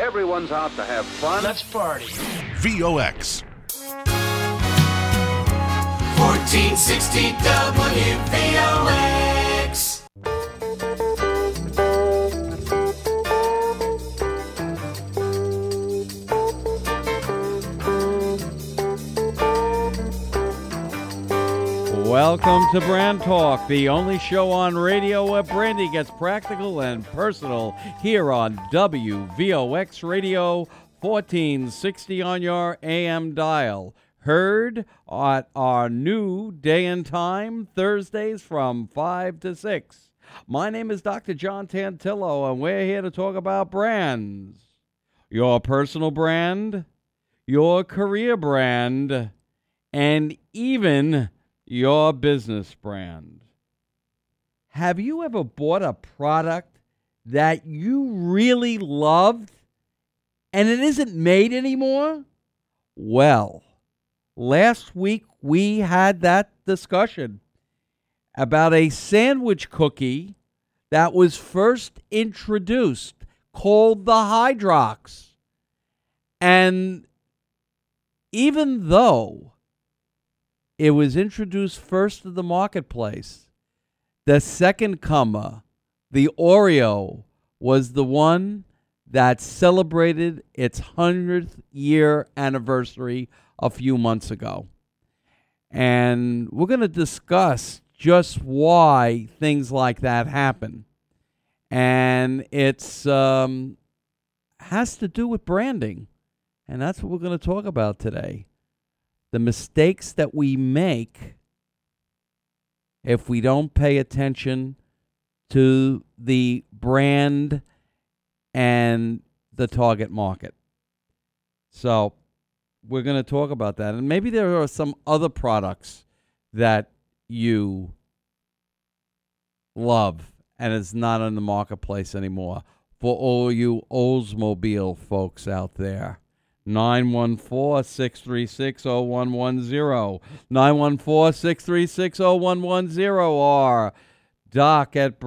Everyone's out to have fun. Let's party. VOX. 1460 WVOX. Welcome to Brand Talk, the only show on radio where brandy gets practical and personal here on WVOX Radio 1460 on your AM dial. Heard at our new day and time, Thursdays from 5 to 6. My name is Dr. John Tantillo, and we're here to talk about brands. Your personal brand, your career brand, and even your business brand. Have you ever bought a product that you really loved and it isn't made anymore? Well, last week we had that discussion about a sandwich cookie that was first introduced called the Hydrox. And even though it was introduced first to the marketplace, the second comer, the Oreo, was the one that celebrated its 100th year anniversary a few months ago. And we're going to discuss just why things like that happen. And it's has to do with branding. And that's what we're going to talk about today. The mistakes that we make if we don't pay attention to the brand and the target market. So we're going to talk about that. And maybe there are some other products that you love and is not in the marketplace anymore. For all you Oldsmobile folks out there. 914-636-0110. 914-636-0110 or Doc at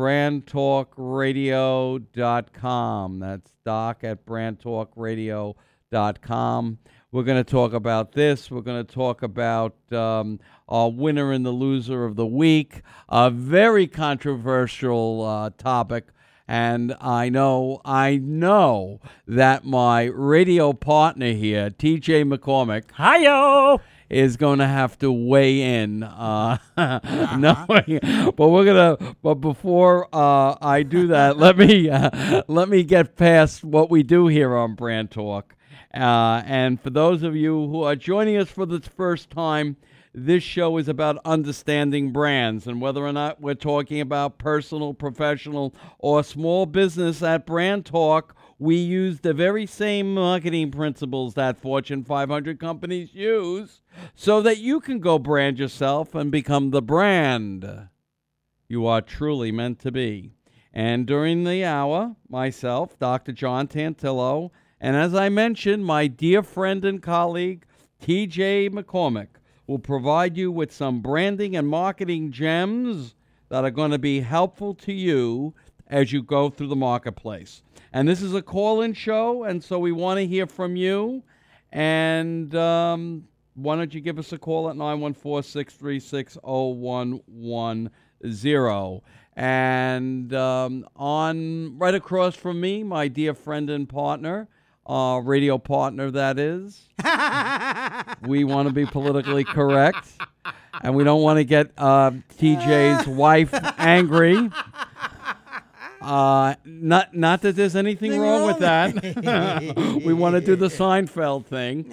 brandtalkradio.com. That's Doc at brandtalkradio.com. We're going to talk about this. We're going to talk about our winner and the loser of the week. A very controversial topic. And I know that my radio partner here, TJ McCormick, Hi-yo! is going to have to weigh in. But before I do that, let me get past what we do here on Brand Talk. And for those of you who are joining us for the first time, this show is about understanding brands, and whether or not we're talking about personal, professional, or small business at Brand Talk, we use the very same marketing principles that Fortune 500 companies use so that you can go brand yourself and become the brand you are truly meant to be. And during the hour, myself, Dr. John Tantillo, and as I mentioned, my dear friend and colleague, TJ McCormick, will provide you with some branding and marketing gems that are going to be helpful to you as you go through the marketplace. And this is a call-in show, and so we want to hear from you. And why don't you give us a call at 914-636-0110. And on right across from me, my dear friend and partner, radio partner, that is. We want to be politically correct, and we don't want to get TJ's wife angry. Not that there's anything wrong with that. We want to do the Seinfeld thing.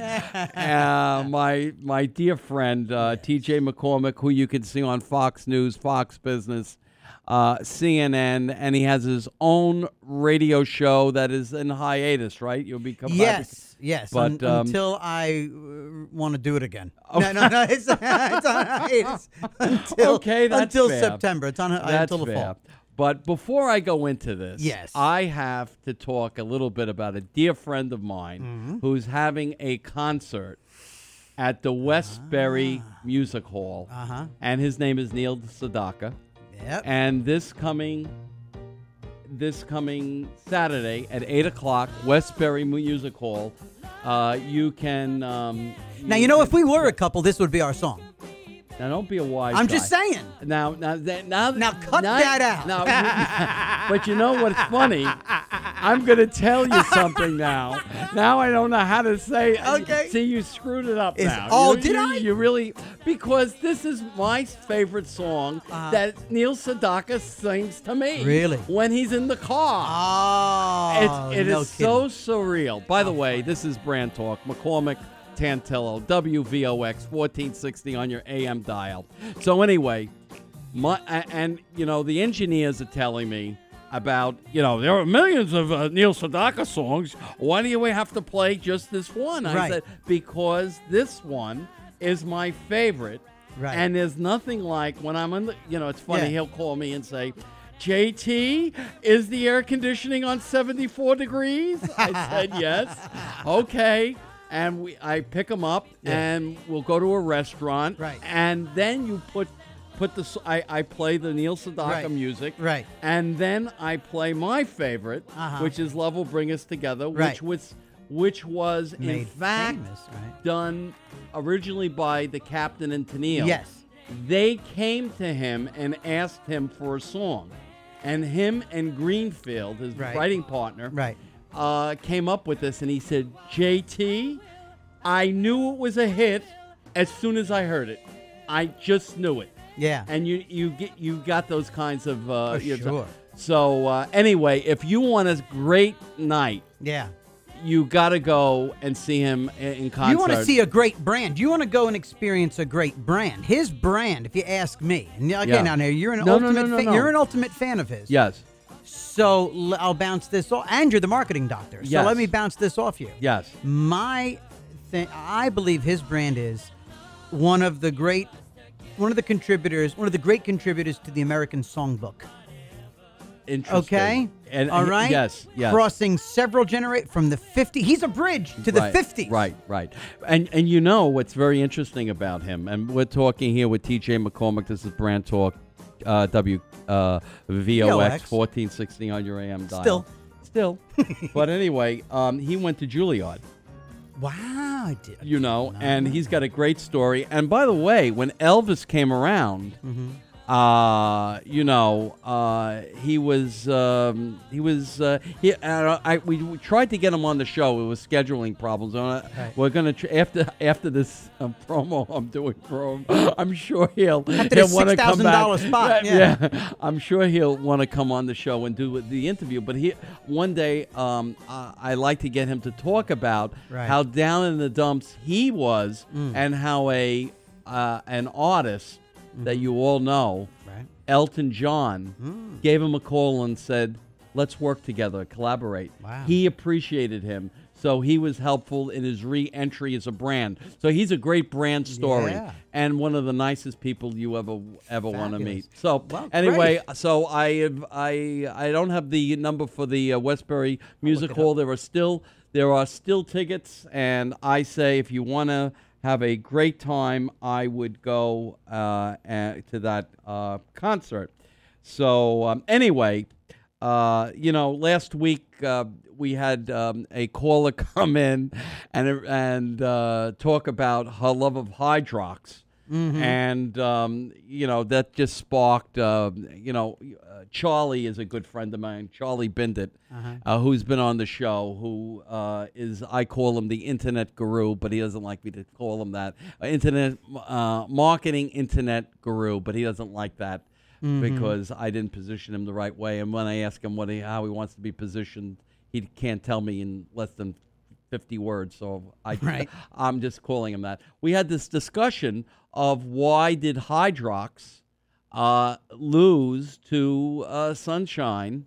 My dear friend, TJ McCormick, who you can see on Fox News, Fox Business, CNN, and he has his own radio show that is in hiatus, right? You'll be coming back. Yes. But, until I want to do it again. Oh. No, it's on hiatus until fair. September. It's on until the fall. But before I go into this, yes, I have to talk a little bit about a dear friend of mine who's having a concert at the Westbury Music Hall, and his name is Neil Sedaka. Yep. And this coming this coming Saturday at 8 o'clock, Westbury Music Hall. You can... Now, if we were a couple, this would be our song. Now, don't be a wise I'm guy. just saying. Now, cut that out. But you know what's funny? I'm going to tell you something now. Now I don't know how to say it. Okay. See, you screwed it up now. Did I? You really... Because this is my favorite song that Neil Sedaka sings to me. Really? When he's in the car. Oh, It no is kidding. so surreal. By the way, this is Brand Talk. McCormick, Tantillo, WVOX 1460 on your AM dial. So anyway, the engineers are telling me about, there are millions of Neil Sedaka songs. Why do you have to play just this one? I said, because this one is my favorite. Right. And there's nothing like when I'm in the, it's funny, he'll call me and say, JT, is the air conditioning on 74 degrees? I said, yes. Okay. And I pick him up, and we'll go to a restaurant. Right. And then you put I play the Neil Sedaka music. Right. And then I play my favorite, which is Love Will Bring Us Together, which was in Made fact famous, right? done originally by the Captain and Tennille. Yes. They came to him and asked him for a song. And him and Greenfield, his writing partner, came up with this, and he said, JT, I knew it was a hit as soon as I heard it. I just knew it. Yeah. And you got those kinds of... sure. So anyway, if you want a great night, you got to go and see him in concert. You want to see a great brand. You want to go and experience a great brand. His brand, if you ask me. And again, now you're an You're an ultimate fan of his. Yes. So I'll bounce this off. And you're the marketing doctor. So let me bounce this off you. Yes. I believe his brand is one of the great contributors to the American Songbook. Interesting. Okay? And all right? Yes. Crossing several generations from the 50s. He's a bridge to the 50s. Right. And what's very interesting about him, and we're talking here with TJ McCormick. This is Brand Talk, VOX 1460 on your AM dial. Still. But anyway, he went to Juilliard. Wow, I did. And he's got a great story. And by the way, when Elvis came around, we tried to get him on the show. It was scheduling problems. We're gonna after this promo I'm doing for him. I'm sure he'll want to come back. Spot. Yeah, I'm sure he'll want to come on the show and do the interview. But one day, I like to get him to talk about how down in the dumps he was, and how an artist that you all know, Elton John, gave him a call and said, let's work together, collaborate. Wow. He appreciated him, so he was helpful in his re-entry as a brand. So he's a great brand story, and one of the nicest people you ever want to meet. So anyway, great. so I don't have the number for the Westbury Music Hall. There are still tickets, and I say if you want to have a great time, I would go to that concert. So anyway, last week we had a caller come in and talk about her love of Hydrox. And, that just sparked, Charlie is a good friend of mine, Charlie Bindit, who's been on the show, who I call him the internet guru, but he doesn't like me to call him that. Marketing internet guru, but he doesn't like that because I didn't position him the right way. And when I ask him how he wants to be positioned, he can't tell me in less than 50 words, so I'm just calling him that. We had this discussion of why did Hydrox lose to Sunshine,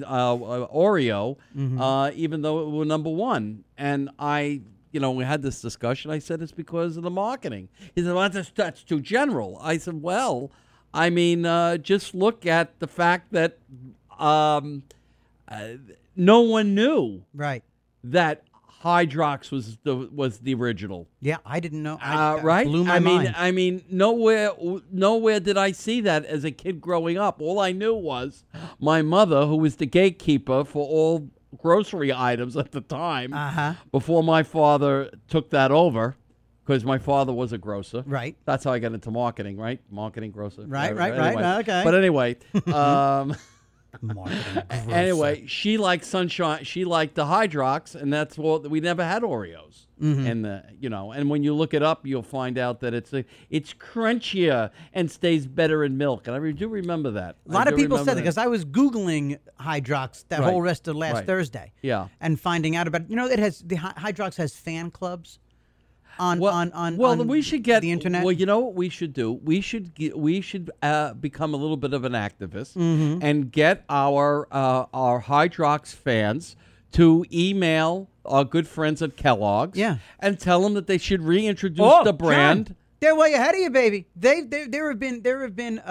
Oreo, even though it were number one. And we had this discussion. I said, it's because of the marketing. He said, well, that's too general. I said, well, just look at the fact that no one knew that Hydrox was the original. Yeah, I didn't know. Right? Blew my mind. I mean, nowhere did I see that as a kid growing up. All I knew was my mother, who was the gatekeeper for all grocery items at the time, before my father took that over, because my father was a grocer. Right. That's how I got into marketing, right? Marketing, grocer. Right. Anyway. Okay. But anyway, Marketing. anyway, she liked Sunshine. She liked the Hydrox, and that's what we never had Oreos. And and when you look it up, you'll find out that it's crunchier and stays better in milk. And I do remember that. A lot of people said that because I was Googling Hydrox that whole rest of last Thursday. Yeah. And finding out about it has the Hydrox has fan clubs. On we should get the internet. Well, you know what we should do? We should become a little bit of an activist and get our Hydrox fans to email our good friends at Kellogg's, and tell them that they should reintroduce the brand. John, they're way ahead of you, baby. There have been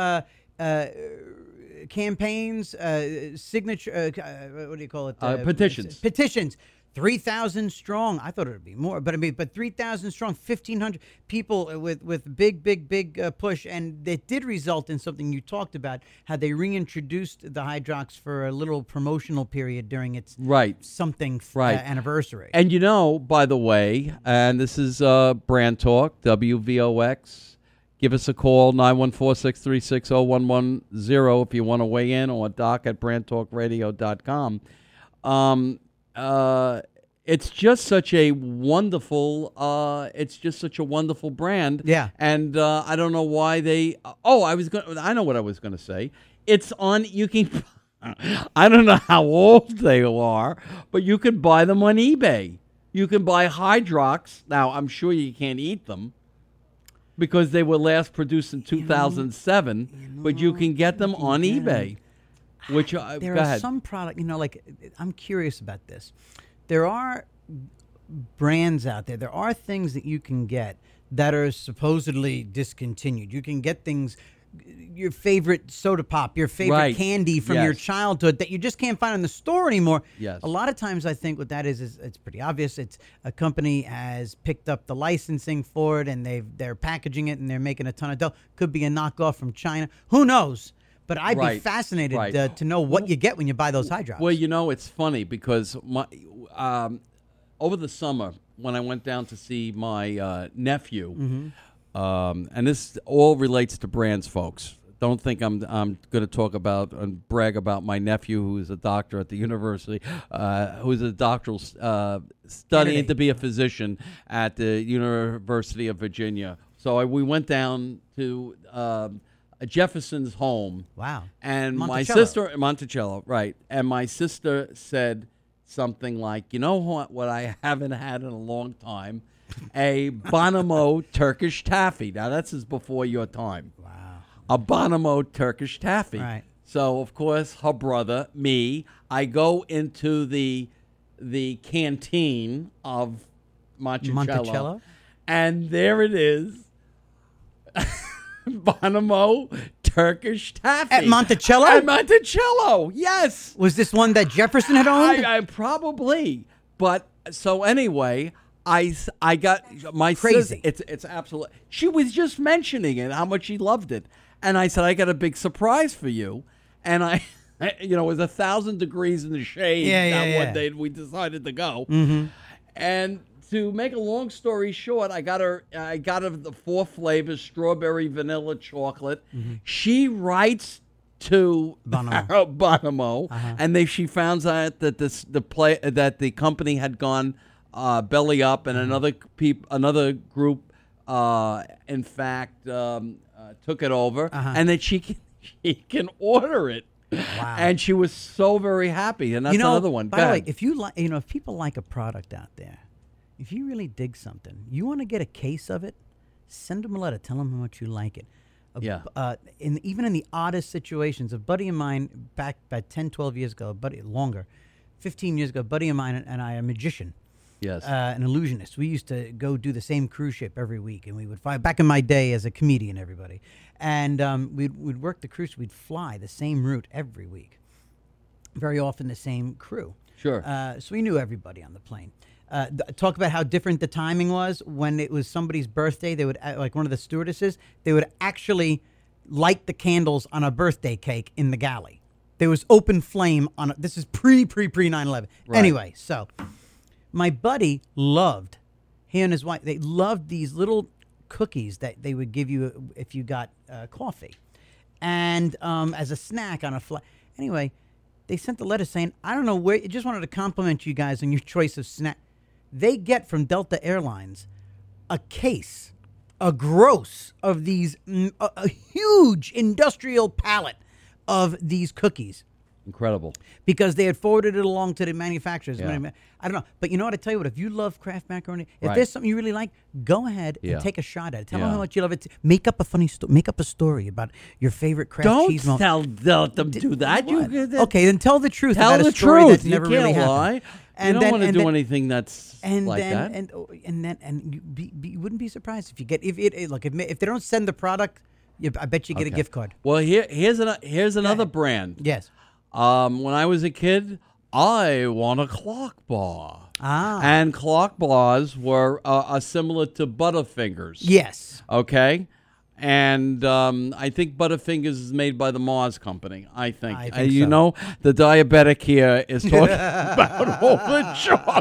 campaigns, signature. What do you call it? Petitions. 3,000 strong. I thought it would be more, but 3,000 strong, 1,500 people with big push, and it did result in something you talked about. How they reintroduced the Hydrox for a little promotional period during its anniversary. And by the way, and this is Brand Talk, WVOX. Give us a call, 914-636-0110 if you want to weigh in, or doc at brandtalkradio.com. It's just such a wonderful. Brand. Yeah. And I don't know why they. I know what I was going to say. It's on. You can. I don't know how old they are, but you can buy them on eBay. You can buy Hydrox. Now I'm sure you can't eat them because they were last produced in 2007. But you can get them on eBay. Which there are some product, I'm curious about this. There are brands out there. There are things that you can get that are supposedly discontinued. You can get things, your favorite soda pop, your favorite candy from your childhood that you just can't find in the store anymore. Yes. A lot of times I think what that is it's pretty obvious. It's a company has picked up the licensing for it and they're packaging it and they're making a ton of dough. Could be a knockoff from China. Who knows? But I'd be fascinated to know what you get when you buy those Hydrox. Well, it's funny because over the summer when I went down to see my nephew, and this all relates to brands, folks. Don't think I'm going to talk about and brag about my nephew, who is a doctor at the university, who's a doctoral studying to be a physician at the University of Virginia. So we went down to Jefferson's home. Wow. And Monticello. My sister, Monticello, right. And my sister said something like, you know what I haven't had in a long time? A Bonamo Turkish taffy. Now, this is before your time. Wow. A Bonamo Turkish taffy. Right. So, of course, her brother, me, I go into the canteen of Monticello. And there it is. Bonamo Turkish taffy. At Monticello? At Monticello, yes. Was this one that Jefferson had owned? I probably. But, so anyway, I got my crazy. Sister, it's absolutely. She was just mentioning it, how much she loved it. And I said, I got a big surprise for you. And it was 1,000 degrees in the shade one day we decided to go. Mm-hmm. And to make a long story short, I got her the 4 flavors: strawberry, vanilla, chocolate. Mm-hmm. She writes to Bonamo, and she found out that that the company had gone belly up, and another group, in fact, took it over, and that she can order it. Wow. And she was so very happy, and that's another one. By the way, if if people like a product out there, if you really dig something, you want to get a case of it, send them a letter. Tell them how much you like it. Even in the oddest situations, a buddy of mine back about 10, 12 years ago, 15 years ago, a buddy of mine and I, a magician, an illusionist. We used to go do the same cruise ship every week, and we would fly. Back in my day as a comedian, everybody. And we'd work the cruise. We'd fly the same route every week. Very often the same crew. Sure. So we knew everybody on the plane. talk about how different the timing was. When it was somebody's birthday, they would, like one of the stewardesses, they would actually light the candles on a birthday cake in the galley. There was open flame on it. This is pre 9/11. Right. Anyway, so my buddy loved, he and his wife, they loved these little cookies that they would give you if you got coffee. And as a snack on a flight. Anyway, they sent the letter saying, I don't know where, I just wanted to compliment you guys on your choice of snack. They get from Delta Airlines a case, a gross of these, a huge industrial pallet of these cookies. Incredible. Because they had forwarded it along to the manufacturers. Yeah. I don't know. But you know what? I tell you what, if you love Kraft macaroni, if Right. there's something you really like, go ahead Yeah. and take a shot at it. Tell Yeah. them how much you love it. Make up a funny story. Make up a story about your favorite Kraft cheese moment. Let them do that. What? Okay, then tell the truth Tell about the a story truth. that's You never can't really happened. lie. And you don't then- want to and do then- anything that's like that. And you wouldn't be surprised if you get if they don't send the product, I bet you get a gift card. Well, here's another brand. Yes. When I was a kid, I won a clock bar. Ah. And clock bars were similar to Butterfingers. Yes. Okay. And I think Butterfingers is made by the Mars Company. I think. I think You so. know, the diabetic here is talking about all the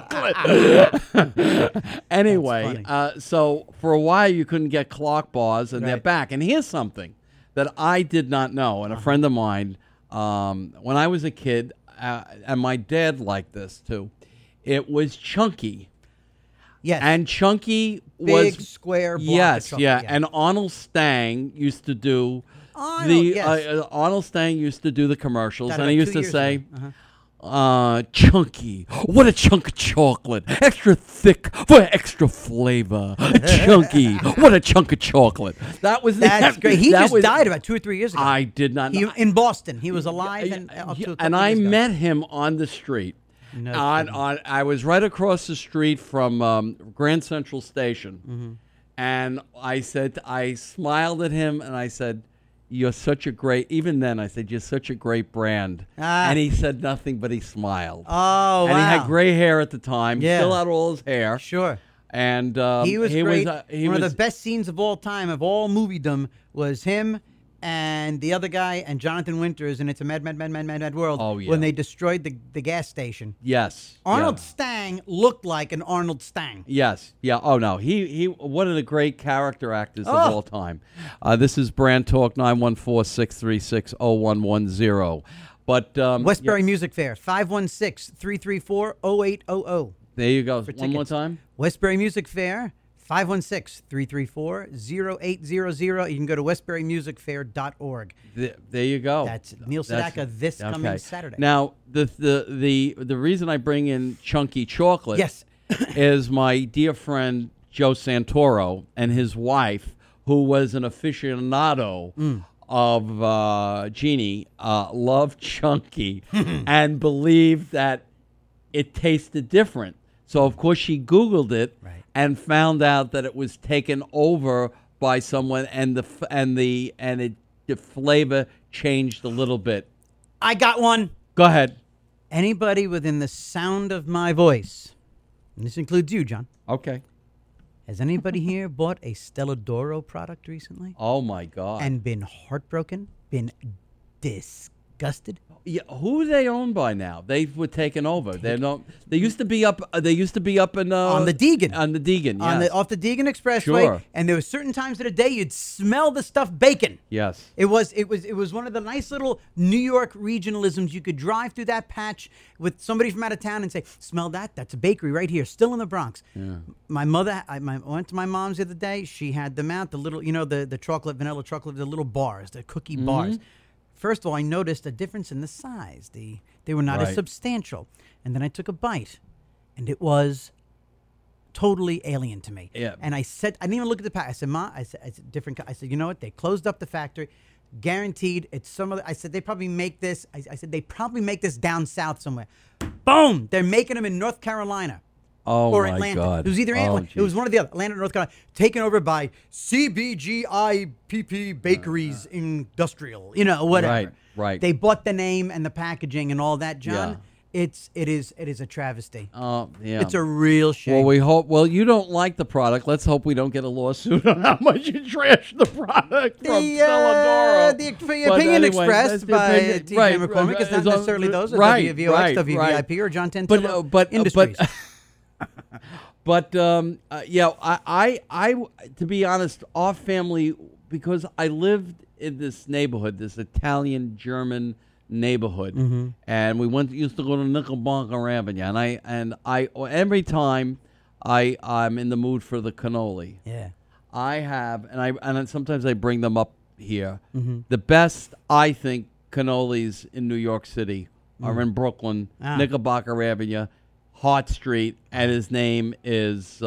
chocolate. Anyway, so for a while you couldn't get clock bars, and they're Right. back. And here's something that I did not know, and a friend of mine, when I was a kid, and my dad liked this too, it was Chunky. Yes. And Chunky Big was square block of yes, chocolate, yeah. yeah. And Arnold Stang used to do Arnold, yes. Arnold Stang used to do the commercials, Died and he about used 2 to years say, ago. Uh-huh. "Chunky, what a chunk of chocolate, extra thick for extra flavor. Chunky, what a chunk of chocolate." That was That's great. He that just was- died about 2 or 3 years ago. I did not know. In Boston. He was alive and up to a couple And I years ago. met him on the street. No I was right across the street from Grand Central Station, Mm-hmm. and I smiled at him, and I said, "You're such a great." Even then, I said, "You're such a great brand," and he said nothing, but he smiled. Oh, and wow. he had gray hair at the time. Yeah. Still had all his hair. Sure. And He was great. he One was of the best scenes of all time, of all moviedom, was him and the other guy and Jonathan Winters, and It's a Mad World. Oh, yeah. When they destroyed the gas station. Yes. Arnold yeah. Stang looked like an Arnold Stang. Yes. Yeah. Oh no. He one of the great character actors of Oh. all time. This is Brand Talk 914-636-0110. But Westbury Music Fair, 516-334-0800. there you go. One tickets. more time. Westbury Music Fair, 516-334-0800. You can go to westburymusicfair.org. There you go. That's Neil Sedaka this coming Saturday. Now the reason I bring in Chunky Chocolate Yes. is my dear friend Joe Santoro and his wife, who was an aficionado of Genie, loved Chunky and believed that it tasted different. So of course she Googled it Right. and found out that it was taken over by someone, and the flavor changed a little bit. I got one. Go ahead. Anybody within the sound of my voice, and this includes you, John, Okay. has anybody here bought a Stella D'Oro product recently Oh my God. and been heartbroken, been disgusted? Yeah, who are they owned by now? They were taken over. They don't. They used to be up. They used to be up in On the Deegan. On the Deegan. Yes. Off the Deegan Expressway, Sure. and there were certain times of the day you'd smell the stuffed bacon. Yes. It was one of the nice little New York regionalisms. You could drive through that patch with somebody from out of town and say, "Smell that? That's a bakery right here, still in the Bronx." Yeah. My mother, I went to my mom's the other day. She had them out, the little, the chocolate, vanilla chocolate, the little bars, the cookie bars. First of all, I noticed a difference in the size. They were not as Right. substantial. And then I took a bite, and it was totally alien to me. Yeah. And I didn't even look at the pack. I said, "Ma," I said, different. I said, "You know what? They closed up the factory. Guaranteed, it's some other." I said, "They probably make this." I said, "They probably make this down south somewhere." Boom! They're making them in North Carolina. Oh Or my Atlanta. God. It was either Atlanta. It was one of the other. Atlanta, North Carolina, taken over by CBGIPP Bakeries Industrial. Whatever. Right. They bought the name and the packaging and all that, John. Yeah. it is a travesty. Oh, yeah. It's a real shame. Well, we hope. Well, you don't like the product. Let's hope we don't get a lawsuit on how much you trash the product from Celadoro. The But opinion anyway, expressed that's the by opinion. TJ Right, McCormick right, is not it's on- necessarily those of right, WVOX, right, WVIP, right. or John Tantillo But Industries. But yeah, I to be honest, our family, because I lived in this neighborhood, this Italian German neighborhood, and we used to go to Knickerbocker Avenue, and I every time I'm in the mood for the cannoli. Yeah. I have, and sometimes I bring them up here. The best, I think, cannolis in New York City are in Brooklyn, Knickerbocker Avenue, Hart Street, and his name is,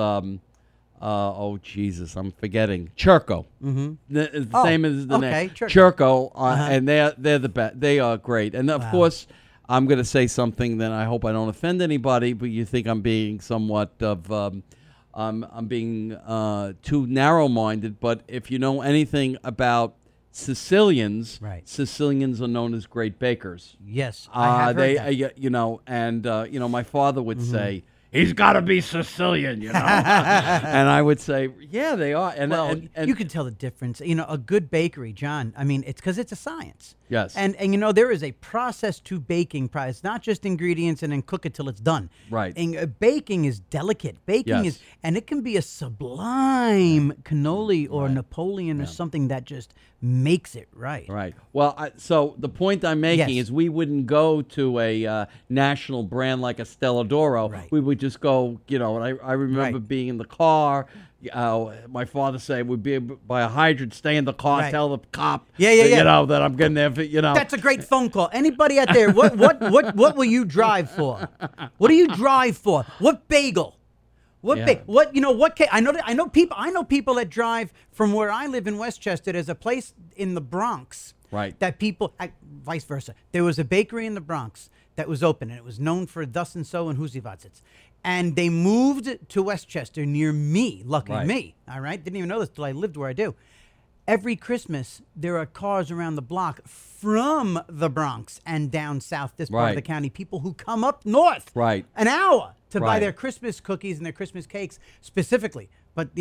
oh, Jesus, I'm forgetting. Churko. It's the same as the name. Churko, and they're the best. They are great. And, of course, I'm going to say something that I hope I don't offend anybody, but you think I'm being somewhat of, I'm being too narrow-minded. But if you know anything about Sicilians, Sicilians are known as great bakers. Yes, I have heard that. You know, and you know, my father would say, he's got to be Sicilian, you know. And I would say, yeah, they are. And, well, and you can tell the difference. You know, a good bakery, John, I mean, it's because it's a science. Yes. And you know, there is a process to baking. It's not just ingredients and then cook it till it's done. Right. And baking is delicate. Baking is, and it can be a sublime cannoli or Napoleon or something that just makes it right. Right. Well, so the point I'm making is we wouldn't go to a national brand like a Stella d'Oro. Right. We would just go, you know, and I remember being in the car. My father said we'd be by a hydrant, stay in the car, tell the cop, that, you know, that I'm getting there. You know, that's a great phone call. Anybody out there, what will you drive for? What do you drive for? What bagel? What you know? What I know people that drive from where I live in Westchester. There's a place in the Bronx, that people, vice versa. There was a bakery in the Bronx that was open, and it was known for thus and so and Huzivatzits. And they moved to Westchester near me, luckily me, all right? Didn't even know this till I lived where I do. Every Christmas, there are cars around the block from the Bronx and down south, this part of the county, people who come up north an hour to buy their Christmas cookies and their Christmas cakes specifically. But,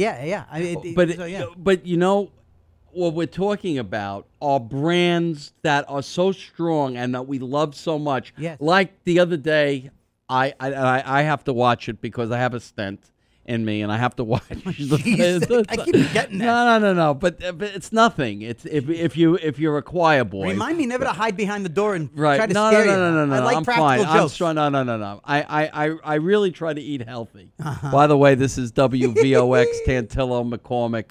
But, you know, what we're talking about are brands that are so strong and that we love so much. Yes. Like the other day, I have to watch it because I have a stent in me, and I have to watch. I keep forgetting that. No. But it's nothing. It's if you're a choir boy. Remind me never to hide behind the door and try to scare you. No. I like I'm practical fine. jokes. No. I really try to eat healthy. By the way, this is WVOX Tantillo McCormick,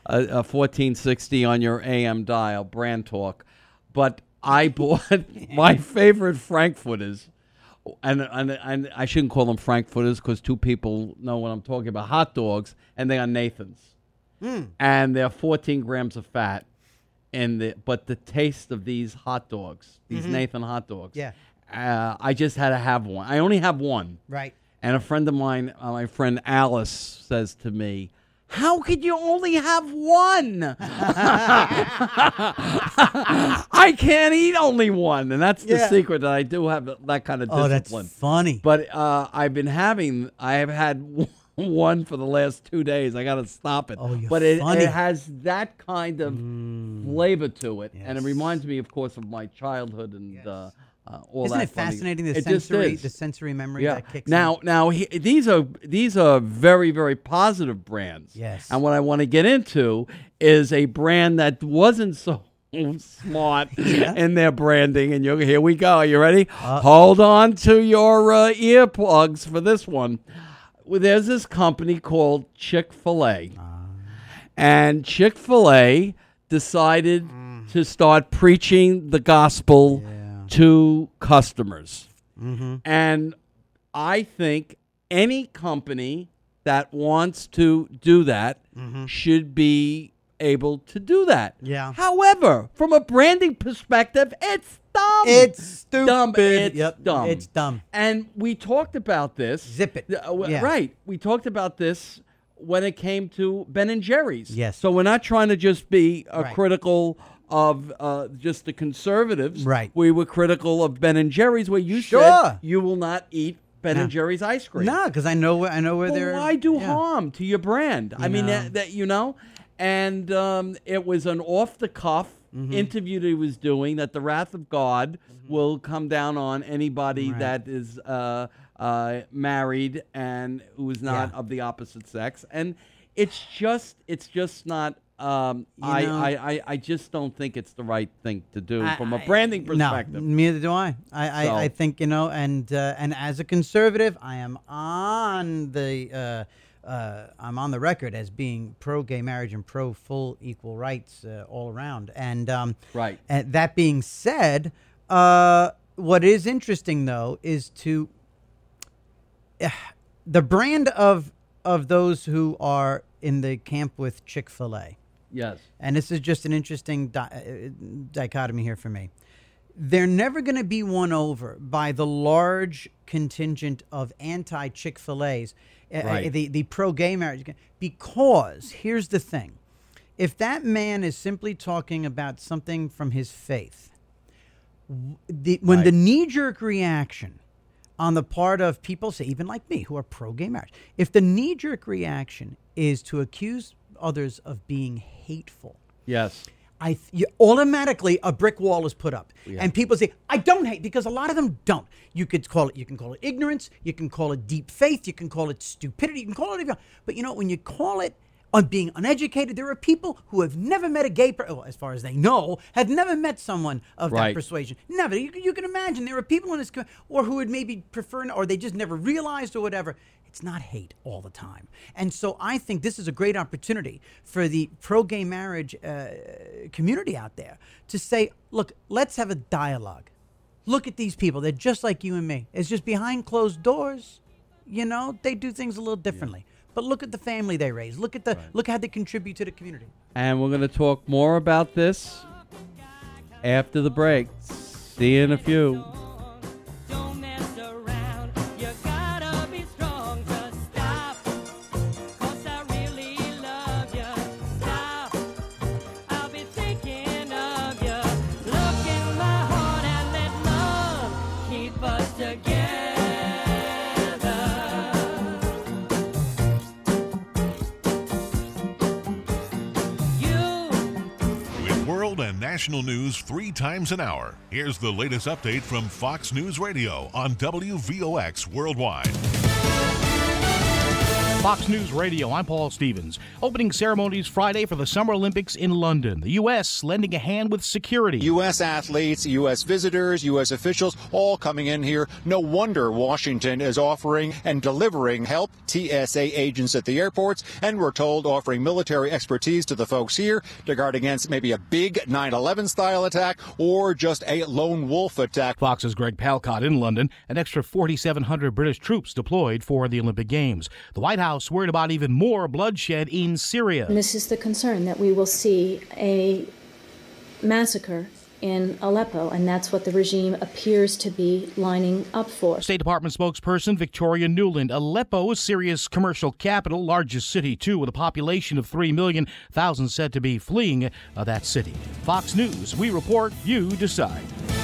1460 on your AM dial, Brand Talk. But I bought my favorite Frankfurters. And I shouldn't call them Frankfurters because two people know what I'm talking about. Hot dogs, and they are Nathan's. And they're 14 grams of fat. But the taste of these hot dogs, these Nathan hot dogs, I just had to have one. I only have one. Right. And a friend of mine, my friend Alice, says to me, how could you only have one? I can't eat only one. And that's the secret, that I do have that kind of discipline. Oh, that's funny. But I have had one for the last 2 days. I got to stop it. Oh, you're but funny. it has that kind of flavor to it. And it reminds me, of course, of my childhood and all Isn't that. it fascinating, the sensory memory that kicks in? Now these are very, very positive brands. Yes. And what I want to get into is a brand that wasn't so smart in their branding. And here we go. Are you ready? Hold on to your earplugs for this one. Well, there's this company called Chick-fil-A. And Chick-fil-A decided to start preaching the gospel to customers. And I think any company that wants to do that should be able to do that. Yeah. However, from a branding perspective, it's dumb. It's stupid. It's dumb. It's dumb. And we talked about this. Zip it. Right. We talked about this when it came to Ben and Jerry's. Yes. So we're not trying to just be critical of just the conservatives. Right. We were critical of Ben and Jerry's, where you Sure. said you will not eat Ben and Jerry's ice cream. No, because I know where they're. Why do harm to your brand? I mean, know. and it was an off-the-cuff interview that he was doing that the wrath of God will come down on anybody that is married and who is not of the opposite sex. And it's just not. I just don't think it's the right thing to do from a branding perspective. No, neither do I. I think, and as a conservative, I am on the I'm on the record as being pro-gay marriage and pro-full equal rights all around. And right. And that being said, what is interesting though is to the brand of those who are in the camp with Chick-fil-A. Yes. And this is just an interesting dichotomy here for me. They're never going to be won over by the large contingent of anti-Chick-fil-A's, the pro-gay marriage, because here's the thing. If that man is simply talking about something from his faith, when the knee-jerk reaction on the part of people, say even like me, who are pro-gay marriage, if the knee-jerk reaction is to accuse others of being hateful, yes, automatically a brick wall is put up, and people say, "I don't hate," because a lot of them don't. You can call it ignorance, you can call it deep faith, you can call it stupidity, you can call it, but when you call it on being uneducated, there are people who have never met a gay person, as far as they know, have never met someone of that persuasion. Never. You can imagine there are people in this, or who would maybe prefer, or they just never realized, or whatever. It's not hate all the time. And so I think this is a great opportunity for the pro-gay marriage community out there to say, look, let's have a dialogue. Look at these people. They're just like you and me. It's just behind closed doors, they do things a little differently. But look at the family they raise. Look at look how they contribute to the community. And we're going to talk more about this after the break. See you in a few. And national news 3 times an hour. Here's the latest update from Fox News Radio on WVOX Worldwide. Fox News Radio, I'm Paul Stevens. Opening ceremonies Friday for the Summer Olympics in London. The U.S. lending a hand with security. U.S. athletes, U.S. visitors, U.S. officials, all coming in here. No wonder Washington is offering and delivering help. TSA agents at the airports, and we're told offering military expertise to the folks here to guard against maybe a big 9/11 style attack or just a lone wolf attack. Fox's Greg Palcott in London. An extra 4,700 British troops deployed for the Olympic Games. The White House worried about even more bloodshed in Syria. And this is the concern, that we will see a massacre in Aleppo, and that's what the regime appears to be lining up for. State Department spokesperson Victoria Nuland. Aleppo is Syria's commercial capital, largest city too, with a population of 3 million, thousands said to be fleeing that city. Fox News, we report, you decide.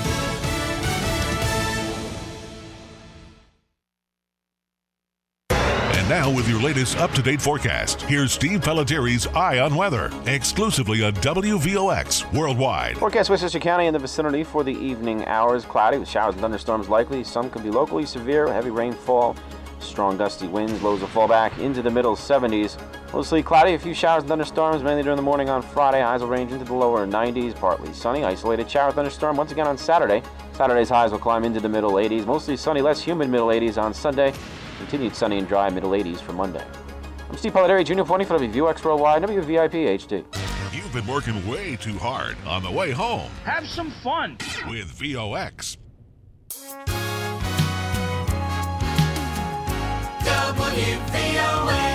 Now with your latest up-to-date forecast, here's Steve Pellettieri's Eye on Weather, exclusively on WVOX Worldwide. Forecast Westchester County in the vicinity for the evening hours. Cloudy with showers and thunderstorms likely. Some could be locally severe, heavy rainfall, strong gusty winds. Lows will fall back into the middle 70s. Mostly cloudy, a few showers and thunderstorms, mainly during the morning on Friday. Highs will range into the lower 90s, partly sunny. Isolated shower thunderstorm once again on Saturday. Saturday's highs will climb into the middle 80s. Mostly sunny, less humid middle 80s on Sunday. Continued sunny and dry middle 80s for Monday. I'm Steve Pellettieri, Junior 40 for WVOX Worldwide, WVIP HD. You've been working way too hard on the way home. Have some fun with VOX. WVOX.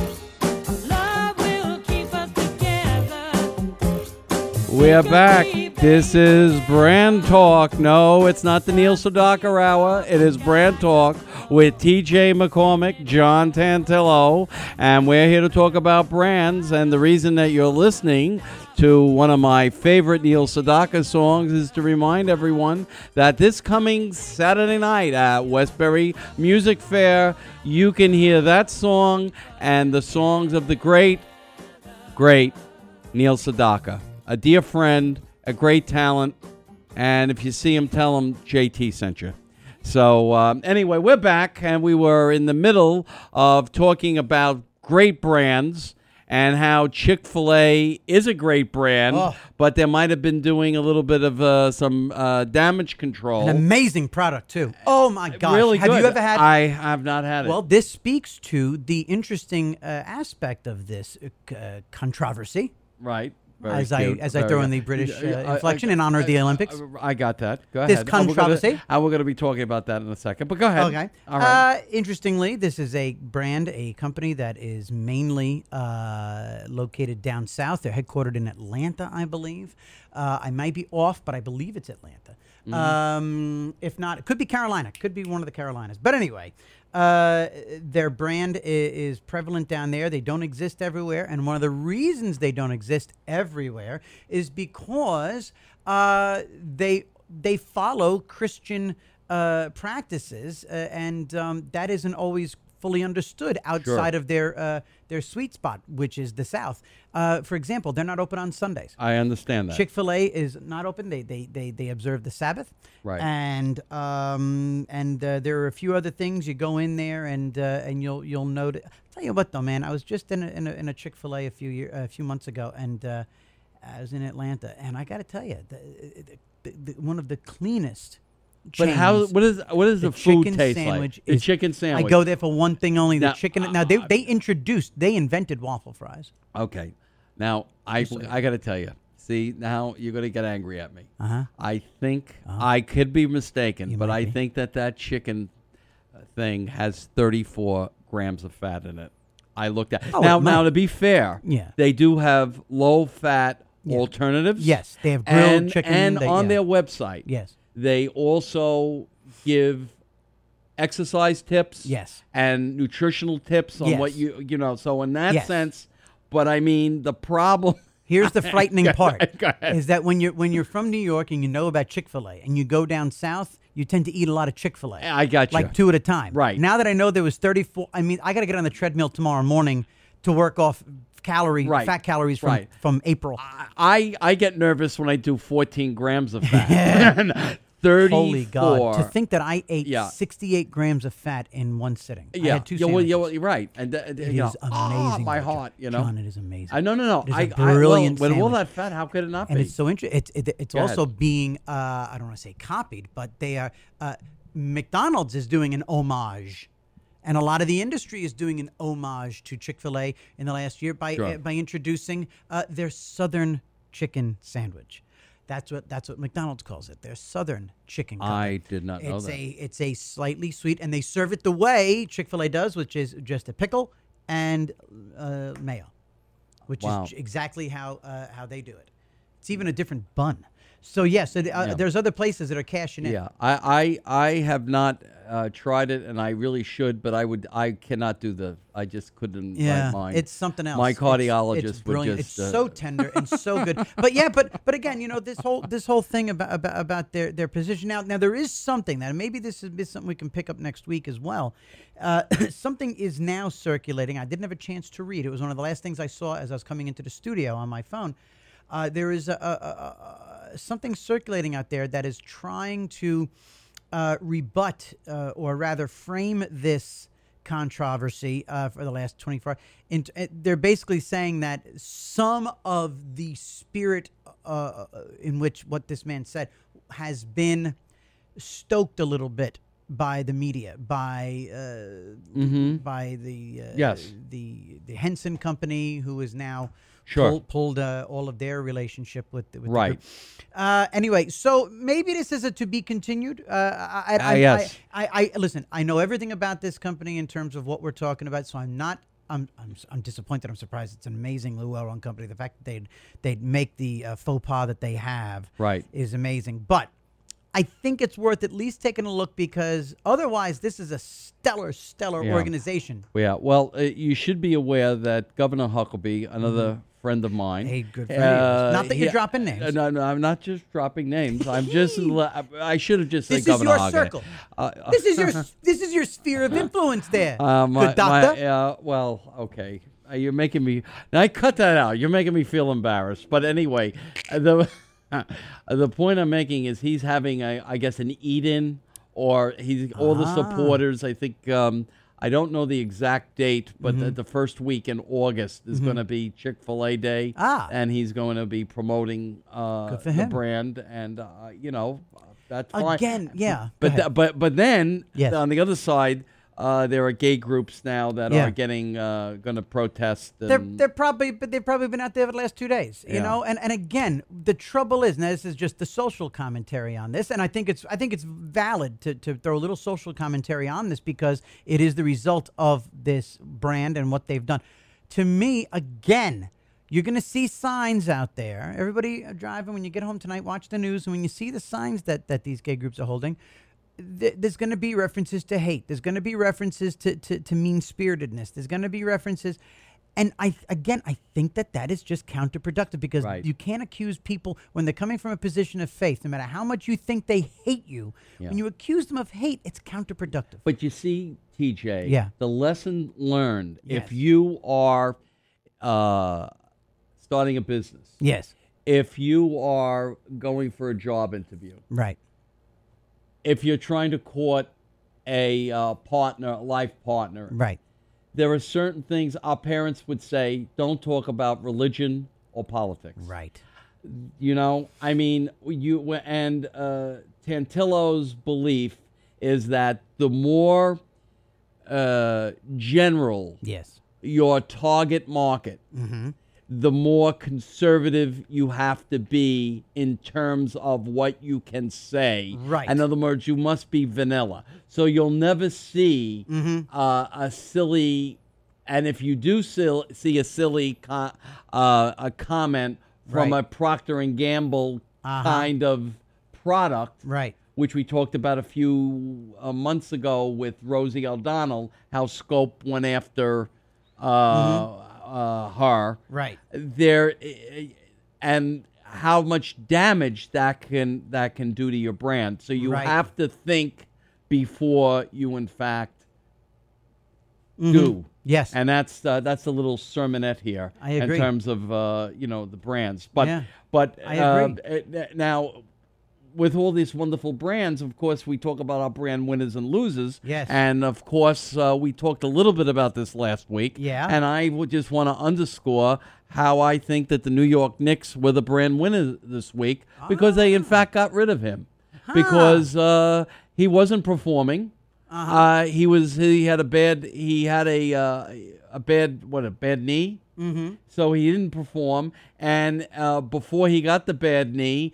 We are back. This is Brand Talk. No, it's not the Neil Sedaka Hour. It is Brand Talk with TJ McCormick, John Tantillo, and we're here to talk about brands. And the reason that you're listening to one of my favorite Neil Sedaka songs is to remind everyone that this coming Saturday night at Westbury Music Fair, you can hear that song and the songs of the great Neil Sedaka, a dear friend, a great talent, and if you see him, tell him JT sent you. So anyway, we're back, and we were in the middle of talking about great brands and how Chick-fil-A is a great brand, but they might have been doing a little bit of some damage control. An amazing product, too. Oh, my gosh. Really have good. you ever had... I have not had it. Well, this speaks to the interesting aspect of this controversy. Right. As I throw in the British inflection in honor of the Olympics. I got that. Go ahead. This controversy. We're going to be talking about that in a second, but go ahead. Okay. All right. Interestingly, this is a brand, a company that is mainly located down south. They're headquartered in Atlanta, I believe. I might be off, but I believe it's Atlanta. Mm-hmm. If not, it could be Carolina. It could be one of the Carolinas. But anyway, their brand is prevalent down there. They don't exist everywhere. And one of the reasons they don't exist everywhere is because they follow Christian practices, and that isn't always fully understood outside of their sweet spot, which is the South. For example, they're not open on Sundays. I understand that. Chick-fil-A is not open. They observe the Sabbath. Right. And there are a few other things. You go in there and you'll notice. I'll tell you what though, man. I was just in a Chick-fil-A a few months ago, and I was in Atlanta, and I got to tell you, the one of the cleanest. But what does the food taste sandwich like? The chicken sandwich. I go there for one thing only, the chicken. Now they invented waffle fries. Okay. Now I got to tell you. See, now you're going to get angry at me. I think I could be mistaken, but I think that chicken thing has 34 grams of fat in it. I looked at now to be fair, they do have low fat alternatives. Yes, they have grilled chicken and on their website. Yes. They also give exercise tips, and nutritional tips on what you know. So in that sense, but I mean the problem. Here's the frightening part: is that when you're from New York and you know about Chick-fil-A and you go down south, you tend to eat a lot of Chick-fil-A. I got you, like 2 at a time. Right now that I know there was 34, I mean I got to get on the treadmill tomorrow morning to work off fat calories from April. I get nervous when I do 14 grams of fat. 34. Holy God! To think that I ate 68 grams of fat in one sitting. I had 2 sandwiches. You're right. And it is amazing. My heart, John, it is amazing. No. It is a brilliant with all that fat, how could it not be? And it's so interesting. It's also being I don't want to say copied, but they are. McDonald's is doing an homage. And a lot of the industry is doing an homage to Chick-fil-A in the last year by introducing their Southern chicken sandwich. That's what McDonald's calls it. Their Southern chicken company. I did not know that. It's a slightly sweet, and they serve it the way Chick-fil-A does, which is just a pickle and mayo, which is exactly how they do it. It's even a different bun. So there's other places that are cashing in. Yeah, I have not tried it, and I really should, but I cannot do I just couldn't. Yeah, my mind. It's something else. My cardiologist it's brilliant. would just. It's so tender and so good. But again, this whole thing about their position. Now there is something that maybe this is something we can pick up next week as well. Something is now circulating. I didn't have a chance to read. It was one of the last things I saw as I was coming into the studio on my phone. There is something circulating out there that is trying to rebut, or rather frame this controversy for the last 24 hours. They're basically saying that some of the spirit in which what this man said has been stoked a little bit by the media, by the Henson Company, who is now pulled all of their relationship with the group. Anyway, so maybe this is a to be continued. Yes. I listen. I know everything about this company in terms of what we're talking about, so I'm not I'm disappointed. I'm surprised. It's an amazingly well-run company. The fact that they'd make the faux pas that they have is amazing. But I think it's worth at least taking a look, because otherwise this is a stellar organization. Yeah. Well, you should be aware that Governor Huckabee, another friend of mine. Hey, good for you. Not that you're dropping names. No, I'm not just dropping names. I'm just. I should have just said this Governor Huckabee. This is your circle. This is your sphere of influence there. Good doctor. Well, okay. You're making me. Now, I cut that out. You're making me feel embarrassed. But anyway, the point I'm making is he's having I guess an eat-in, or he's all the supporters. I think. I don't know the exact date, but the first week in August is going to be Chick-fil-A Day, and he's going to be promoting the brand, and that's fine. Again, yeah. But then on the other side, there are gay groups now that are getting going to protest. They've probably been out there for the last 2 days, you know. And again, the trouble is, now this is just the social commentary on this, and I think it's valid to throw a little social commentary on this, because it is the result of this brand and what they've done. To me, again, you're going to see signs out there. Everybody driving, when you get home tonight, watch the news, and when you see the signs that these gay groups are holding, there's going to be references to hate. There's going to be references to mean-spiritedness. There's going to be references. And I think that is just counterproductive, because you can't accuse people when they're coming from a position of faith, no matter how much you think they hate you. When you accuse them of hate, it's counterproductive. But you see, TJ, the lesson learned, if you are starting a business, if you are going for a job interview, if you're trying to court a life partner, there are certain things our parents would say, don't talk about religion or politics. You know, I mean, Tantillo's belief is that the more general your target market, the more conservative you have to be in terms of what you can say. In other words, you must be vanilla. So you'll never see a silly, and if you do see a silly a comment from a Procter & Gamble kind of product, which we talked about a few months ago with Rosie O'Donnell, how Scope went after her, there, and how much damage that can do to your brand. So you have to think before you, in fact, do. And that's a little sermonette here. I agree. In terms of the brands, but I agree. Now, with all these wonderful brands, of course, we talk about our brand winners and losers. And, of course, we talked a little bit about this last week. And I would just want to underscore how I think that the New York Knicks were the brand winner this week, because they, in fact, got rid of him. Because he wasn't performing. He had a bad knee. So he didn't perform, and before he got the bad knee,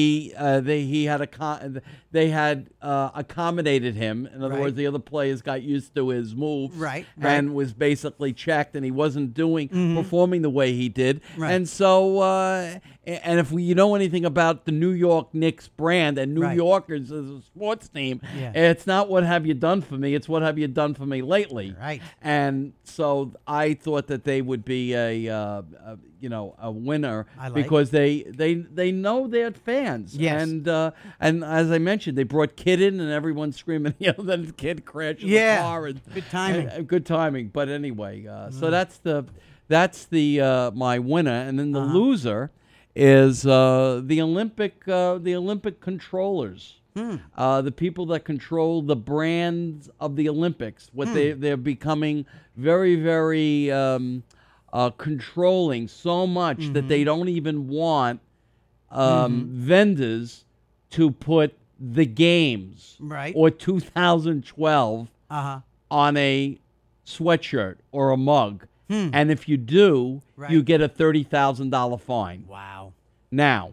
they had accommodated him. In other words, the other players got used to his moves, and was basically checked, and he wasn't performing the way he did. And so, and if you know anything about the New York Knicks brand and New Yorkers as a sports team, it's not what have you done for me, it's what have you done for me lately. And so I thought that they would be a winner, because they know their fans. And as I mentioned, they brought Kid in, and everyone's screaming, then the Kid crashes the car. And, good timing. Good timing. But anyway, so that's the my winner, and then the loser is the Olympic controllers. The people that control the brands of the Olympics. They're becoming very, very controlling, so much that they don't even want vendors to put the games or 2012 on a sweatshirt or a mug. And if you do, you get a $30,000 fine. Wow. Now,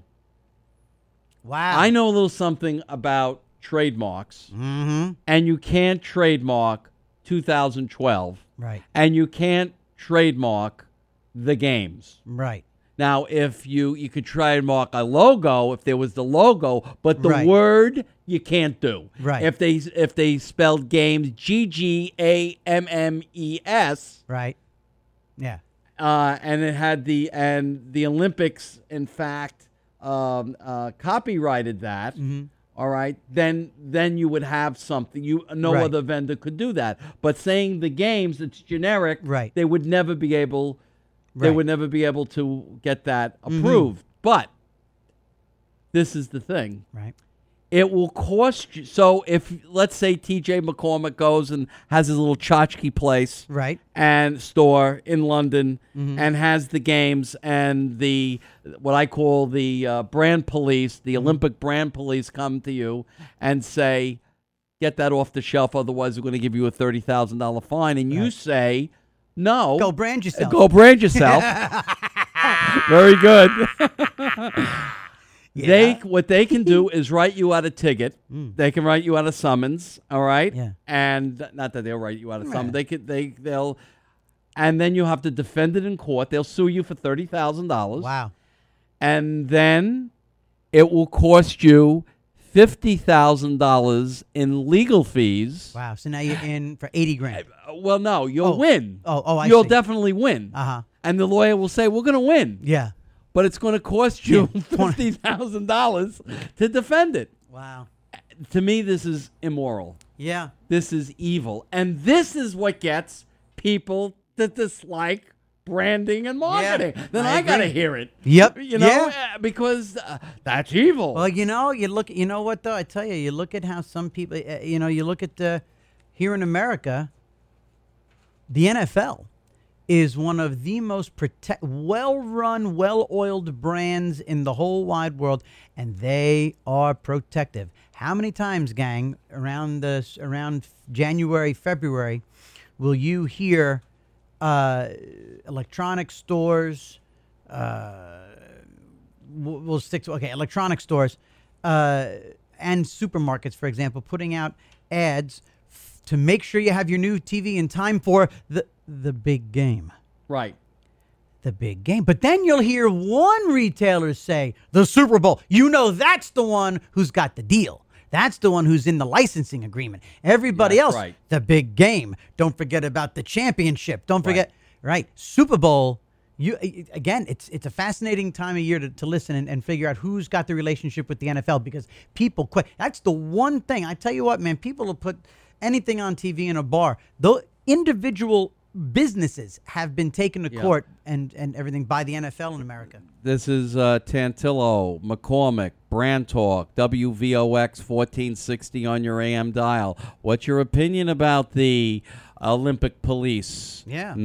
I know a little something about trademarks, and you can't trademark 2012, and you can't trademark the games. Right. Now, if you could trademark a logo, if there was the logo, but the Right. word you can't do. Right. If they spelled games GGAMMES, Right. Yeah. and it had the Olympics, in fact, copyrighted that. Mm-hmm. All right, then you would have something. No Right. other vendor could do that. But saying the games, it's generic. Right. They would never be able. They Right. would never be able to get that approved. But this is the thing. Right. It will cost you. So if, let's say, T.J. McCormick goes and has his little tchotchke place Right. and store in London and has the games and the what I call the brand police, the Olympic brand police, come to you and say, get that off the shelf, otherwise we're going to give you a $30,000 fine. And you say, no. Go brand yourself. Go brand yourself. Very good. Yeah. What they can do is write you out a ticket. They can write you out a summons. All right. Yeah. And not that they'll write you out a summons. They'll, and then you have to defend it in court. They'll sue you for $30,000. Wow. And then it will cost you $50,000 in legal fees. Wow. So now you're in for 80 grand. Well, no, you'll win. I You'll see. definitely win. Uh-huh. And the lawyer will say, we're going to win. Yeah. But it's going to cost you $50,000 to defend it. Wow. To me, this is immoral. Yeah. This is evil. And this is what gets people to dislike branding and marketing. Yeah, Then I I got to agree. hear it. Yep. You know, Yeah. because that's evil. Well, you know what though? I tell you, you look at how some people, you look at here in America, the NFL is one of the most well-run, well-oiled brands in the whole wide world, and they are protective. How many times, gang, around January, February, will you hear electronic stores? We'll stick to electronic stores and supermarkets, for example, putting out ads to make sure you have your new TV in time for the big game. Right. The big game. But then you'll hear one retailer say, the Super Bowl. You know that's the one who's got the deal. That's the one who's in the licensing agreement. Everybody else, right. The big game. Don't forget about the championship. Don't forget, right? Super Bowl. It's a fascinating time of year to listen and figure out who's got the relationship with the NFL, because people quit. That's the one thing. I tell you what, man, people will put anything on TV in a bar. Though individual businesses have been taken to court and everything by the NFL in America. This is Tantillo, McCormick, Brand Talk, WVOX 1460 on your AM dial. What's your opinion about the Olympic Police? Yeah.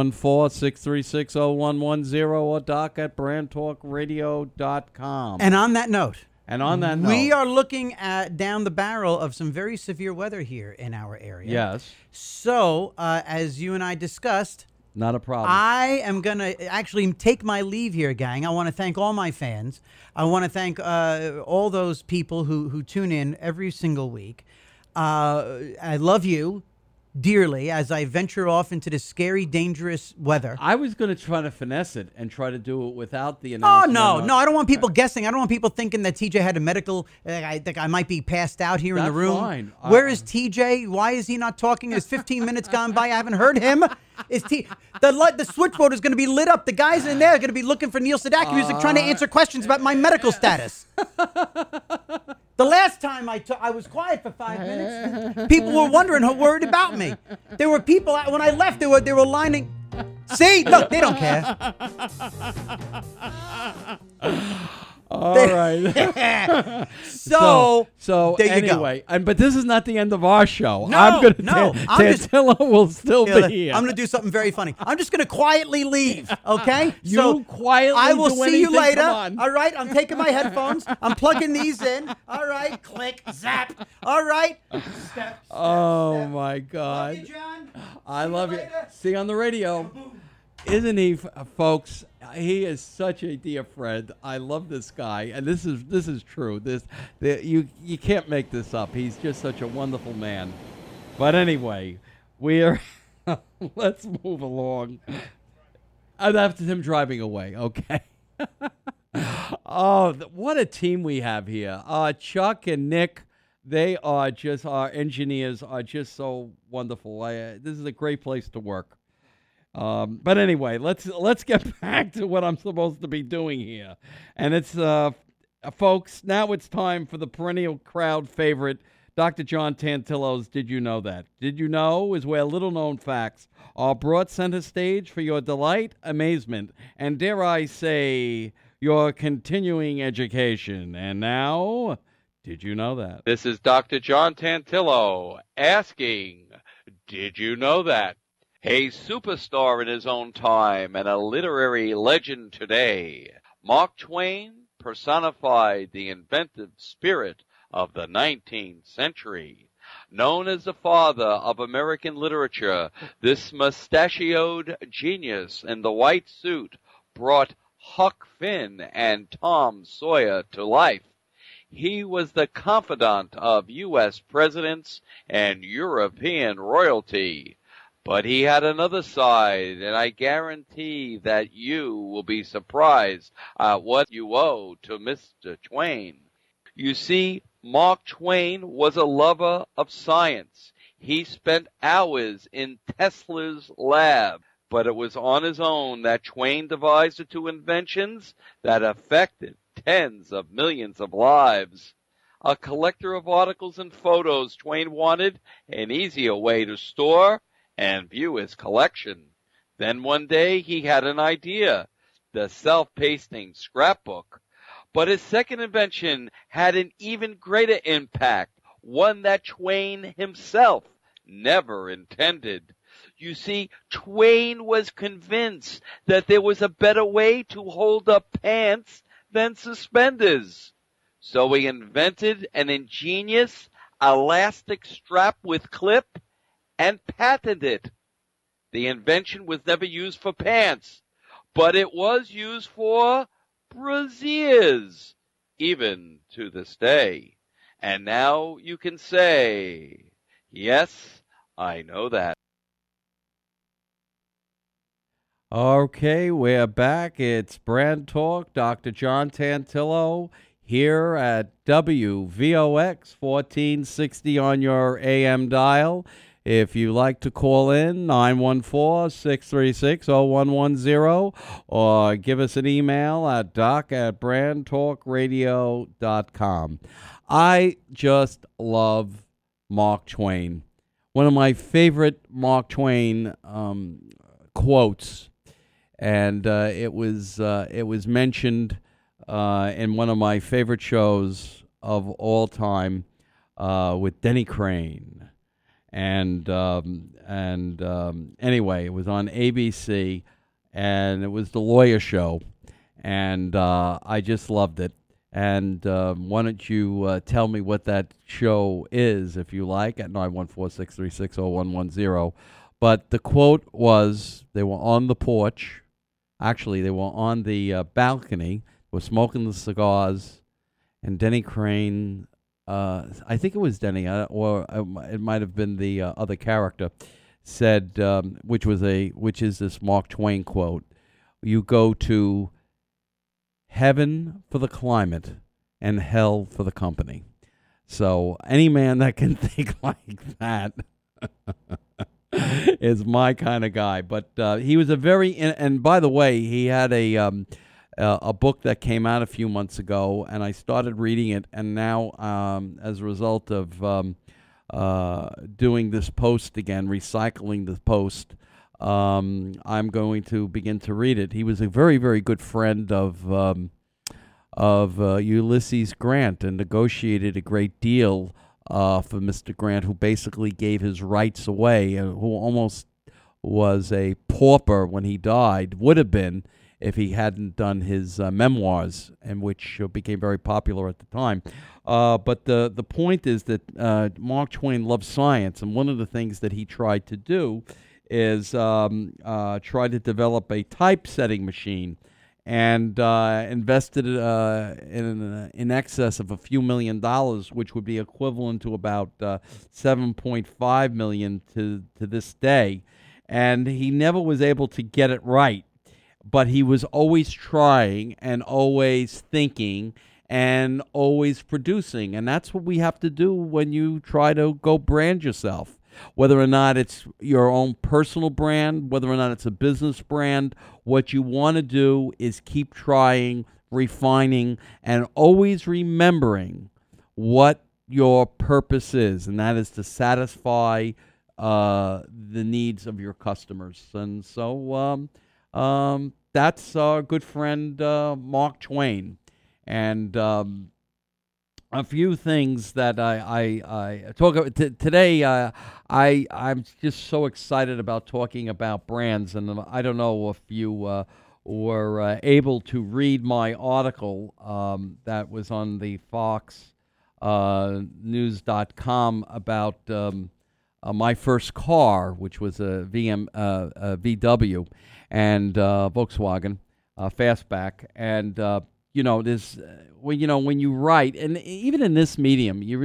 914-636-0110 or doc@brandtalkradio.com. And on that note, we are looking at down the barrel of some very severe weather here in our area. Yes. So, as you and I discussed, Not a problem. I am going to actually take my leave here, gang. I want to thank all my fans. I want to thank all those people who tune in every single week. I love you dearly as I venture off into the scary, dangerous weather. I was going to try to finesse it and try to do it without the Oh, announcement. no. I don't want people guessing. I don't want people thinking that TJ had a medical, I think I might be passed out here in the That's room. fine. Where is TJ? Why is he not talking? Is 15 minutes gone by? I haven't heard him. The switchboard is going to be lit up. The guys in there are going to be looking for Neil Sedaka music, trying to answer questions about my medical status. The last time I was quiet for 5 minutes, people were wondering, worried about me. There were people, when I left, they were lining. See? Look, they don't care. All right. So there you anyway, but this is not the end of our show. No, Tantillo will still be here. I'm going to do something very funny. I'm just going to quietly leave, okay? You quietly I will do see you anything, later. come on. All right, I'm taking my headphones. I'm plugging these in. All right, click, zap. All right. Step, oh, step. my God. Love you, John. I See love you. later. See you on the radio. Isn't he, folks? He is such a dear friend. I love this guy, and this is true. You can't make this up. He's just such a wonderful man. But anyway, we're let's move along. After him driving away, okay. Oh, what a team we have here. Chuck and Nick, our engineers are just so wonderful. This is a great place to work. But anyway, let's get back to what I'm supposed to be doing here. And it's, folks, now it's time for the perennial crowd favorite, Dr. John Tantillo's Did You Know That? Did You Know is where little-known facts are brought center stage for your delight, amazement, and dare I say, your continuing education. And now, did you know that? This is Dr. John Tantillo asking, did you know that? A superstar in his own time and a literary legend today, Mark Twain personified the inventive spirit of the 19th century. Known as the father of American literature, this mustachioed genius in the white suit brought Huck Finn and Tom Sawyer to life. He was the confidant of U.S. presidents and European royalty. But he had another side, and I guarantee that you will be surprised at what you owe to Mr. Twain. You see, Mark Twain was a lover of science. He spent hours in Tesla's lab, but it was on his own that Twain devised the two inventions that affected tens of millions of lives. A collector of articles and photos, Twain wanted an easier way to store and view his collection. Then one day he had an idea, the self-pasting scrapbook. But his second invention had an even greater impact, one that Twain himself never intended. You see, Twain was convinced that there was a better way to hold up pants than suspenders. So he invented an ingenious elastic strap with clip and patented it. The invention was never used for pants, but it was used for brassieres, even to this day. And now you can say, yes, I know that. Okay, we're back. It's Brand Talk, Dr. John Tantillo here at WVOX 1460 on your AM dial. If you like to call in, 914-636-0110, or give us an email at doc@brandtalkradio.com. I just love Mark Twain. One of my favorite Mark Twain quotes, and it was mentioned in one of my favorite shows of all time with Denny Crane. And anyway, it was on ABC, and it was the lawyer show, and I just loved it. And why don't you tell me what that show is, if you like, at 914-636-0110. But the quote was, they were on the porch. Actually, they were on the balcony, were smoking the cigars, and Denny Crane, I think it was Denny, or it might have been the other character, said, which is this Mark Twain quote: "You go to heaven for the climate and hell for the company." So any man that can think like that is my kind of guy. But he was a very, and by the way, he had a book that came out a few months ago, and I started reading it, and now as a result of doing this post again, recycling the post, I'm going to begin to read it. He was a very, very good friend of Ulysses Grant and negotiated a great deal for Mr. Grant, who basically gave his rights away, and who almost was a pauper when he died, would have been, if he hadn't done his memoirs, and which became very popular at the time. But the point is that Mark Twain loved science, and one of the things that he tried to do is try to develop a typesetting machine, and invested in excess of a few $1 million, which would be equivalent to about $7.5 million to this day. and he never was able to get it right. But he was always trying and always thinking and always producing. And that's what we have to do when you try to go brand yourself. Whether or not it's your own personal brand, whether or not it's a business brand, what you want to do is keep trying, refining, and always remembering what your purpose is, and that is to satisfy the needs of your customers. And so that's our good friend Mark Twain. And a few things that I talk about today. I'm just so excited about talking about brands, and I don't know if you were able to read my article that was on the Fox News.com about my first car, which was a VW and Volkswagen Fastback, and there's when you write, and even in this medium, you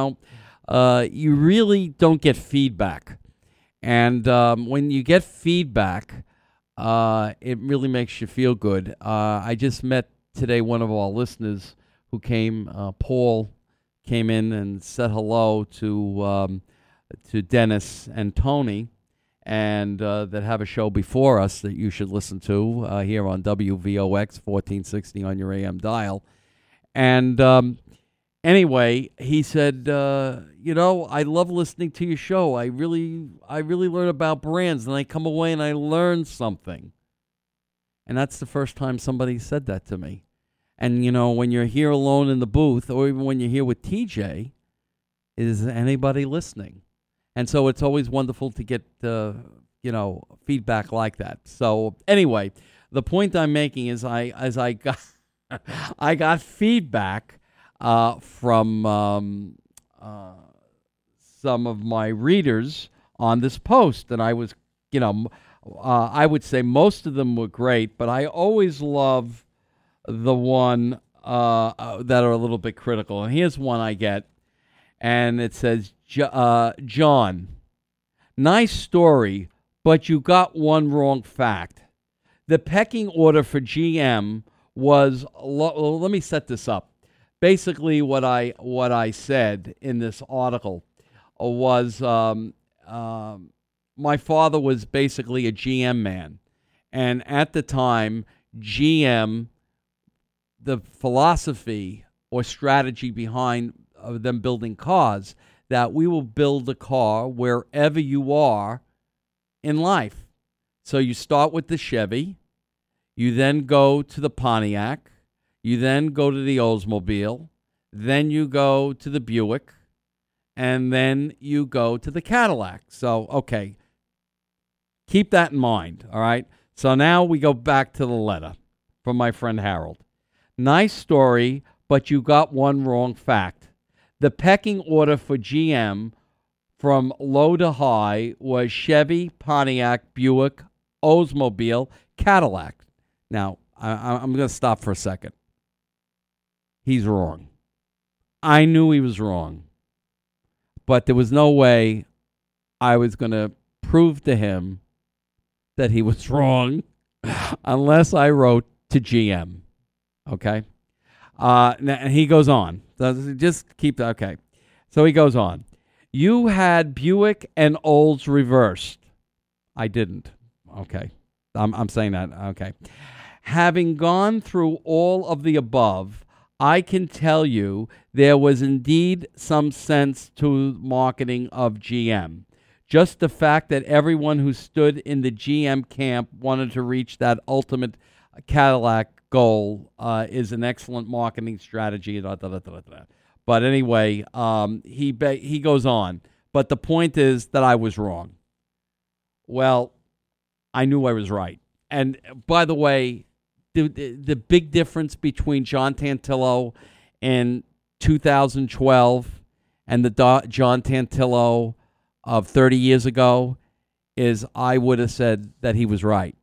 really don't get feedback, and when you get feedback, it really makes you feel good. I just met today one of our listeners who came, Paul, came in and said hello to Dennis and Tony, and that have a show before us that you should listen to here on WVOX 1460 on your AM dial. And anyway, he said, I love listening to your show. I really learn about brands, and I come away and I learn something. And that's the first time somebody said that to me. And, when you're here alone in the booth, or even when you're here with TJ, is anybody listening? And so it's always wonderful to get, feedback like that. So anyway, the point I'm making is I got feedback from some of my readers on this post, and I was, I would say most of them were great, but I always love the one that are a little bit critical. And here's one I get, and it says, John, nice story, but you got one wrong fact. The pecking order for GM was, let me set this up. Basically, what I said in this article was my father was basically a GM man. And at the time, GM, the philosophy or strategy behind them building cars, that we will build a car wherever you are in life. So you start with the Chevy, you then go to the Pontiac, you then go to the Oldsmobile, then you go to the Buick, and then you go to the Cadillac. So, okay, keep that in mind, all right? So now we go back to the letter from my friend Harold. Nice story, but you got one wrong fact. The pecking order for GM from low to high was Chevy, Pontiac, Buick, Oldsmobile, Cadillac. Now, I'm going to stop for a second. He's wrong. I knew he was wrong. But there was no way I was going to prove to him that he was wrong unless I wrote to GM. Okay? And he goes on. Just keep that. Okay. So he goes on. You had Buick and Olds reversed. I didn't. Okay. I'm saying that. Okay. Having gone through all of the above, I can tell you there was indeed some sense to marketing of GM. Just the fact that everyone who stood in the GM camp wanted to reach that ultimate Cadillac goal is an excellent marketing strategy. But anyway, he goes on. But the point is that I was wrong. Well, I knew I was right. And by the way, the big difference between John Tantillo in 2012 and the John Tantillo of 30 years ago is I would have said that he was right.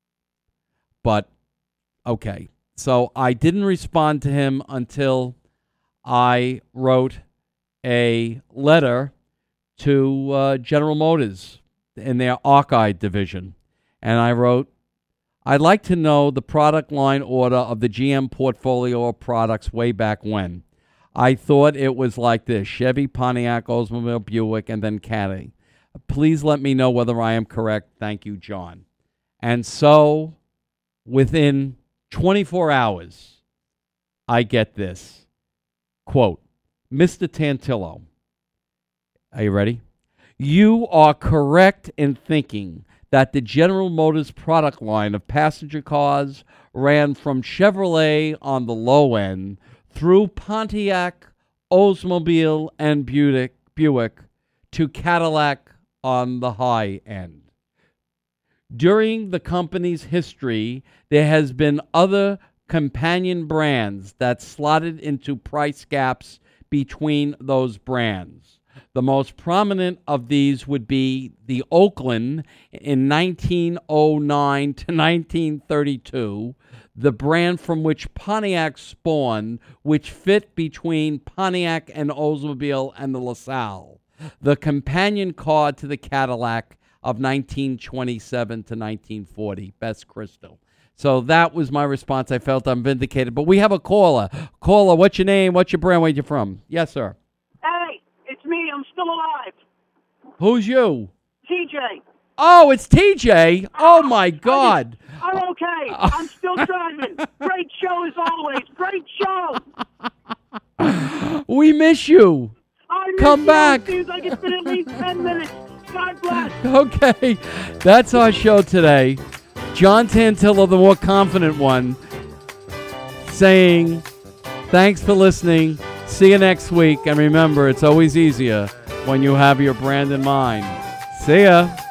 But, okay. So I didn't respond to him until I wrote a letter to General Motors in their Arcide division. And I wrote, I'd like to know the product line order of the GM portfolio of products way back when. I thought it was like this: Chevy, Pontiac, Oldsmobile, Buick, and then Caddy. Please let me know whether I am correct. Thank you, John. And so, within 24 hours, I get this. Quote, Mr. Tantillo, are you ready? You are correct in thinking that the General Motors product line of passenger cars ran from Chevrolet on the low end through Pontiac, Oldsmobile, and Buick to Cadillac on the high end. During the company's history, there has been other companion brands that slotted into price gaps between those brands. The most prominent of these would be the Oakland in 1909 to 1932, the brand from which Pontiac spawned, which fit between Pontiac and Oldsmobile and the LaSalle, the companion car to the Cadillac of 1927 to 1940, Best Crystal. So that was my response. I felt I'm vindicated. But we have a caller. Caller, what's your name? What's your brand? Where you from? Yes, sir. Hey, it's me. I'm still alive. Who's you? TJ. Oh, it's TJ. Oh, my God. I'm okay. I'm still driving. Great show as always. Great show. We miss you. Come back. Seems like it's been at least 10 minutes. God bless. Okay. That's our show today. John Tantillo, the more confident one, saying, thanks for listening. See you next week. And remember, it's always easier when you have your brand in mind. See ya.